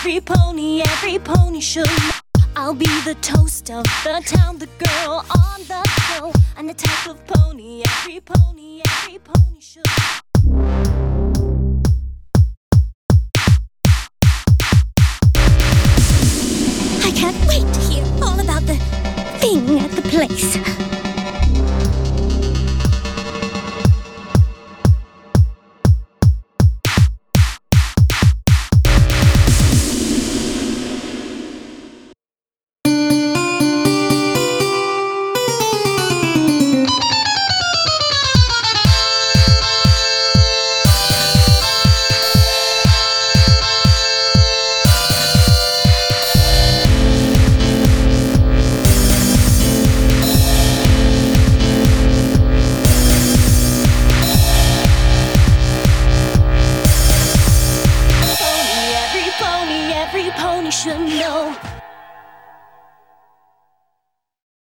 every pony should know. I'll be the toast of the town, the girl on the show. I'm the type of pony every pony should know. I can't wait to hear all about the thing at the place.